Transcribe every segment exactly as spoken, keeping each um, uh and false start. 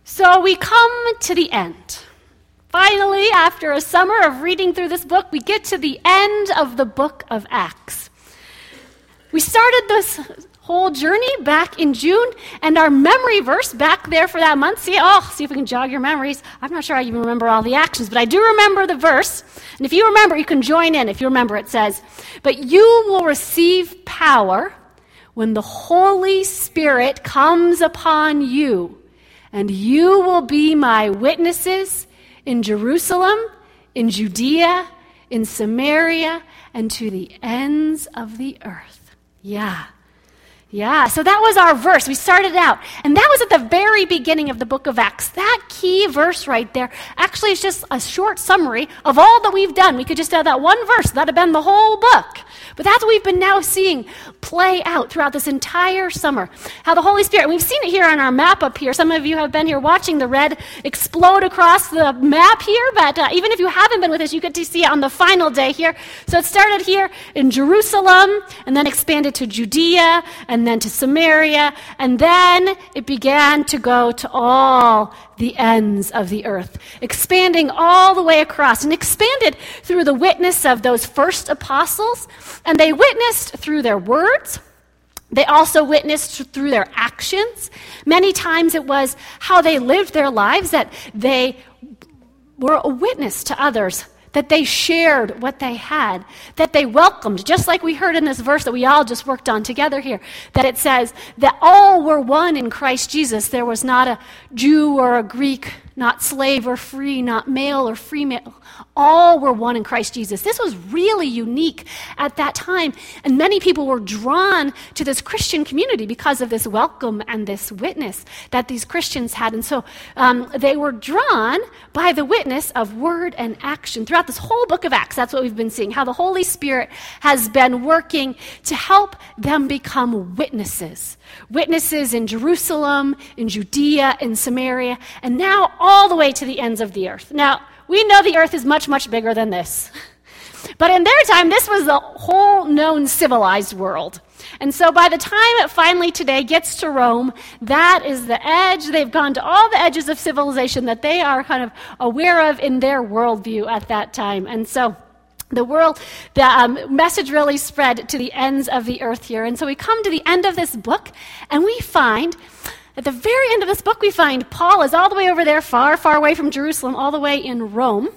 So we come to the end. Finally, after a summer of reading through this book, we get to the end of the book of Acts. We started this whole journey back in June, and our memory verse back there for that month, see, oh, see if we can jog your memories. I'm not sure I even remember all the actions, but I do remember the verse. And if you remember, you can join in. If you remember, it says, "But you will receive power when the Holy Spirit comes upon you, and you will be my witnesses in Jerusalem, in Judea, in Samaria, and to the ends of the earth." Yeah. Yeah, so that was our verse. We started out, and that was at the very beginning of the book of Acts. That key verse right there actually is just a short summary of all that we've done. We could just have that one verse. That would have been the whole book. But that's what we've been now seeing play out throughout this entire summer. How the Holy Spirit, we've seen it here on our map up here. Some of you have been here watching the red explode across the map here, but uh, even if you haven't been with us, you get to see it on the final day here. So it started here in Jerusalem, and then expanded to Judea, and then to Samaria, and then it began to go to all the ends of the earth, expanding all the way across, and expanded through the witness of those first apostles, and they witnessed through their words. They also witnessed through their actions. Many times it was how they lived their lives, that they were a witness to others, that they shared what they had, that they welcomed, just like we heard in this verse that we all just worked on together here, that it says that all were one in Christ Jesus. There was not a Jew or a Greek, not slave or free, not male or female. All were one in Christ Jesus. This was really unique at that time, and many people were drawn to this Christian community because of this welcome and this witness that these Christians had. And so um, they were drawn by the witness of word and action throughout this whole book of Acts. That's what we've been seeing, how the Holy Spirit has been working to help them become witnesses. Witnesses in Jerusalem, in Judea, in Samaria, and now all the way to the ends of the earth. Now, we know the earth is much, much bigger than this. But in their time, this was the whole known civilized world. And so by the time it finally today gets to Rome, that is the edge. They've gone to all the edges of civilization that they are kind of aware of in their worldview at that time. And so the world, the um, message really spread to the ends of the earth here. And so we come to the end of this book, and we find, at the very end of this book, we find Paul is all the way over there, far, far away from Jerusalem, all the way in Rome.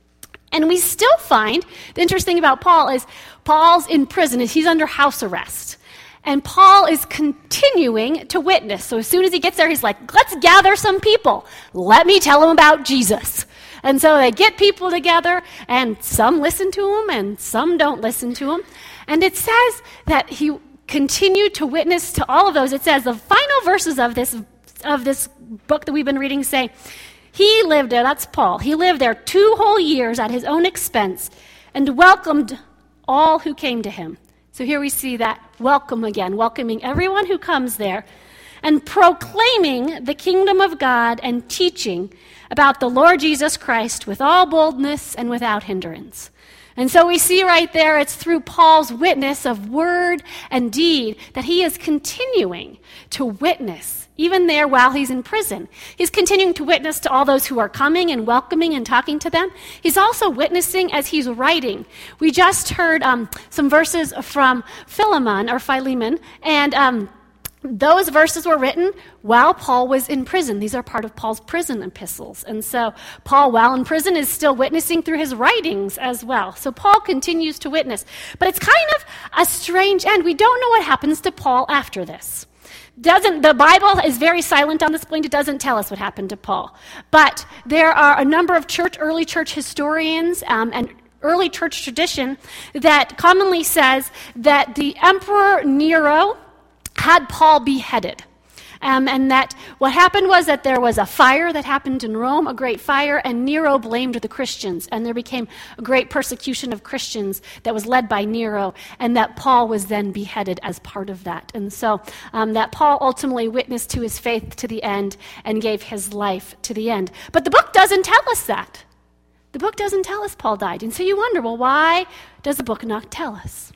And we still find, the interesting thing about Paul is Paul's in prison. He's under house arrest. And Paul is continuing to witness. So as soon as he gets there, he's like, let's gather some people. Let me tell them about Jesus. And so they get people together, and some listen to him, and some don't listen to him. And it says that he continued to witness to all of those. It says the final verses of this of this book that we've been reading say, he lived there, that's Paul, he lived there two whole years at his own expense and welcomed all who came to him. So here we see that welcome again, welcoming everyone who comes there, and proclaiming the kingdom of God and teaching about the Lord Jesus Christ with all boldness and without hindrance. And so we see right there, it's through Paul's witness of word and deed that he is continuing to witness, even there while he's in prison. He's continuing to witness to all those who are coming and welcoming and talking to them. He's also witnessing as he's writing. We just heard um, some verses from Philemon, or Philemon, and um, those verses were written while Paul was in prison. These are part of Paul's prison epistles. And so Paul, while in prison, is still witnessing through his writings as well. So Paul continues to witness. But it's kind of a strange end. We don't know what happens to Paul after this. Doesn't the Bible is very silent on this point. It doesn't tell us what happened to Paul. But there are a number of church, early church historians um, and early church tradition that commonly says that the Emperor Nero had Paul beheaded. Um, and that what happened was that there was a fire that happened in Rome, a great fire, and Nero blamed the Christians. And there became a great persecution of Christians that was led by Nero, and that Paul was then beheaded as part of that. And so um, that Paul ultimately witnessed to his faith to the end and gave his life to the end. But the book doesn't tell us that. The book doesn't tell us Paul died. And so you wonder, well, why does the book not tell us?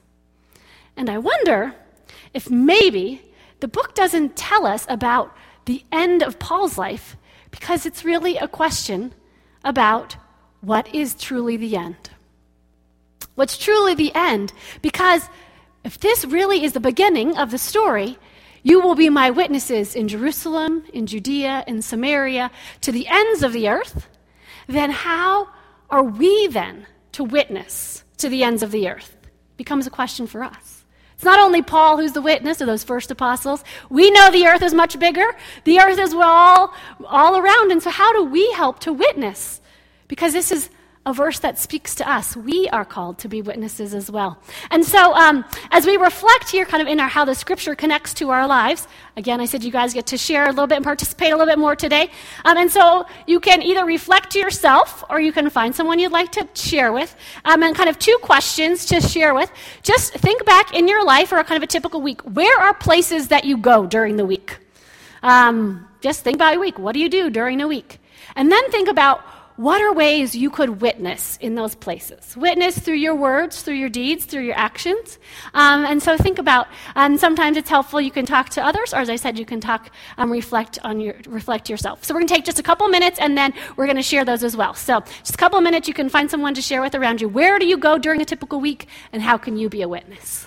And I wonder if maybe the book doesn't tell us about the end of Paul's life because it's really a question about what is truly the end. What's truly the end? Because if this really is the beginning of the story, you will be my witnesses in Jerusalem, in Judea, in Samaria, to the ends of the earth. Then how are we then to witness to the ends of the earth? Becomes a question for us. It's not only Paul who's the witness of those first apostles. We know the earth is much bigger. The earth is all, all around. And so how do we help to witness? Because this is a verse that speaks to us. We are called to be witnesses as well. And so um, as we reflect here kind of in our, how the scripture connects to our lives, again, I said you guys get to share a little bit and participate a little bit more today. Um, and so you can either reflect to yourself or you can find someone you'd like to share with. Um, and kind of two questions to share with. Just think back in your life or kind of a typical week. Where are places that you go during the week? Um, just think about your week. What do you do during the week? And then think about what are ways you could witness in those places? Witness through your words, through your deeds, through your actions. Um, and so think about, and um, sometimes it's helpful you can talk to others, or as I said, you can talk, um, reflect on your, reflect yourself. So we're going to take just a couple minutes, and then we're going to share those as well. So just a couple minutes, you can find someone to share with around you. Where do you go during a typical week, and how can you be a witness?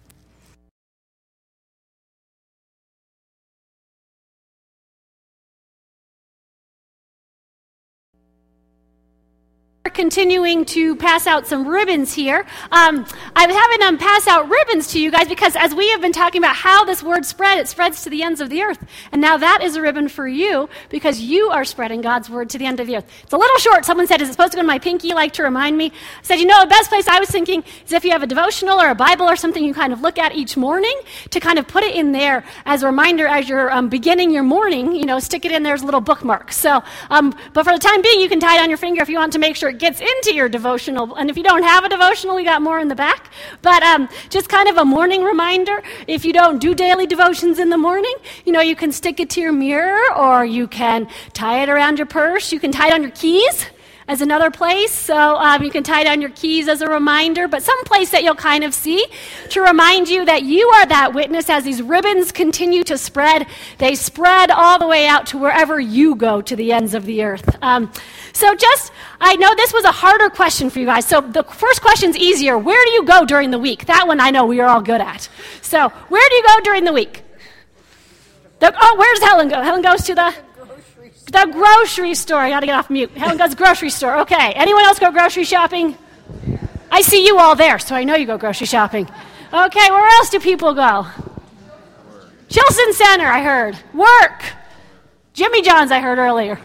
Continuing to pass out some ribbons here. Um, I'm having them pass out ribbons to you guys because as we have been talking about how this word spread, it spreads to the ends of the earth. And now that is a ribbon for you because you are spreading God's word to the end of the earth. It's a little short. Someone said, is it supposed to go in my pinky, like to remind me? I said, you know, the best place I was thinking is if you have a devotional or a Bible or something you kind of look at each morning to kind of put it in there as a reminder as you're um, beginning your morning, you know, stick it in there as a little bookmark. So, um, but for the time being, you can tie it on your finger if you want to make sure it gets into your devotional. And if you don't have a devotional, we got more in the back. But um, just kind of a morning reminder. If you don't do daily devotions in the morning, you know, you can stick it to your mirror or you can tie it around your purse. You can tie it on your keys as another place. So um, you can tie down your keys as a reminder, but some place that you'll kind of see to remind you that you are that witness as these ribbons continue to spread. They spread all the way out to wherever you go, to the ends of the earth. Um, so just, I know this was a harder question for you guys. So the first question's easier. Where do you go during the week? That one I know we are all good at. So where do you go during the week? The, oh, where's Helen go? Helen goes to the... The grocery store. I got to get off mute. Helen goes grocery store. Okay. Anyone else go grocery shopping? I see you all there, so I know you go grocery shopping. Okay. Where else do people go? Chilson Center, I heard. Work. Jimmy John's, I heard earlier.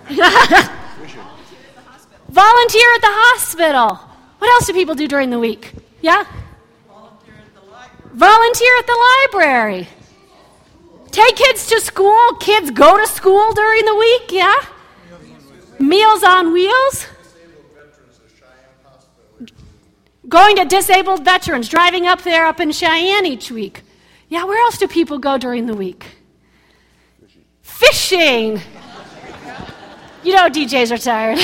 Volunteer at the hospital. What else do people do during the week? Yeah? Volunteer at the library. Volunteer at the library. Take kids to school. Kids go to school during the week, yeah? Meals on Wheels. Going to disabled veterans, driving up there up in Cheyenne each week. Yeah, where else do people go during the week? Fishing. You know D J's are tired.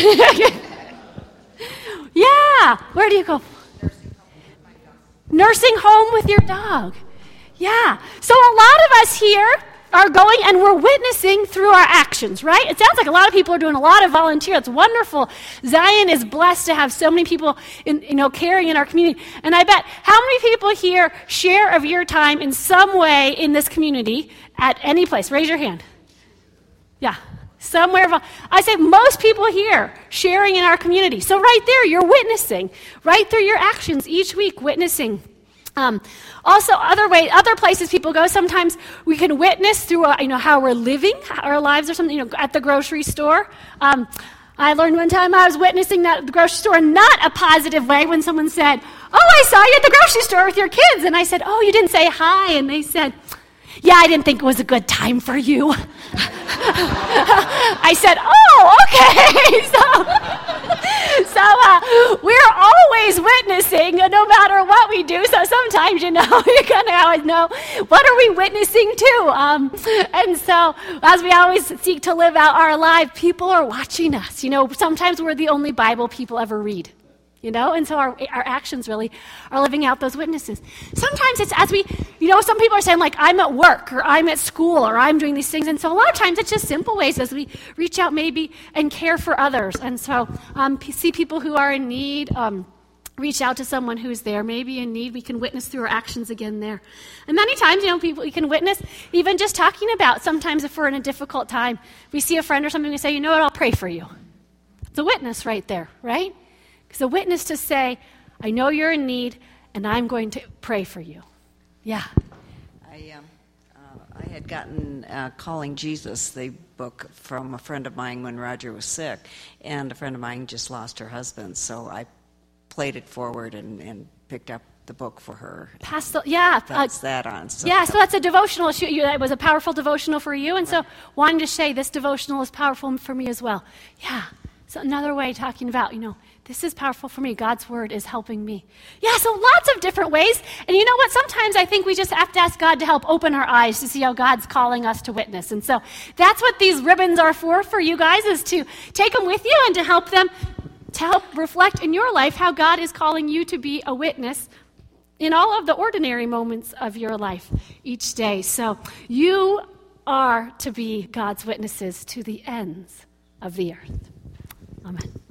Yeah, where do you go? Nursing home with your dog. Yeah. So a lot of us here are going and we're witnessing through our actions, right? It sounds like a lot of people are doing a lot of volunteer. It's wonderful. Zion is blessed to have so many people in, you know, caring in our community. And I bet how many people here share of your time in some way in this community at any place? Raise your hand. Yeah. Somewhere. I say most people here sharing in our community. So right there, you're witnessing. Right through your actions each week, witnessing. Um, also, other way, other places people go. Sometimes we can witness through, uh, you know, how we're living our lives or something. You know, at the grocery store. Um, I learned one time I was witnessing that at the grocery store, not a positive way, when someone said, "Oh, I saw you at the grocery store with your kids," and I said, "Oh, you didn't say hi," and they said, "Yeah, I didn't think it was a good time for you." I said, "Oh, okay." so, so uh, we're always witnessing, uh, no matter what we do. So sometimes, you know, you kind of always know, what are we witnessing to? Um, and so, as we always seek to live out our life, people are watching us. You know, sometimes we're the only Bible people ever read. you know? And so our, our actions really are living out those witnesses. Sometimes it's as we, you know, some people are saying, like, I'm at work, or I'm at school, or I'm doing these things. And so a lot of times it's just simple ways as we reach out maybe and care for others. And so um, see people who are in need, um, reach out to someone who's there, maybe in need. We can witness through our actions again there. And many times, you know, people we can witness even just talking about. Sometimes if we're in a difficult time, we see a friend or something, we say, you know what, I'll pray for you. It's a witness right there, right? It's a witness to say, I know you're in need, and I'm going to pray for you. Yeah. I, um, uh, I had gotten uh, Calling Jesus, the book, from a friend of mine when Roger was sick, and a friend of mine just lost her husband, so I played it forward and, and picked up the book for her. Pass the, yeah. Pass uh, that on. So. Yeah, so that's a devotional. It was a powerful devotional for you, and so wanting to say this devotional is powerful for me as well. Yeah, so another way talking about, you know, this is powerful for me. God's word is helping me. Yeah, so lots of different ways. And you know what? Sometimes I think we just have to ask God to help open our eyes to see how God's calling us to witness. And so that's what these ribbons are for, for you guys, is to take them with you and to help them to help reflect in your life how God is calling you to be a witness in all of the ordinary moments of your life each day. So you are to be God's witnesses to the ends of the earth. Amen.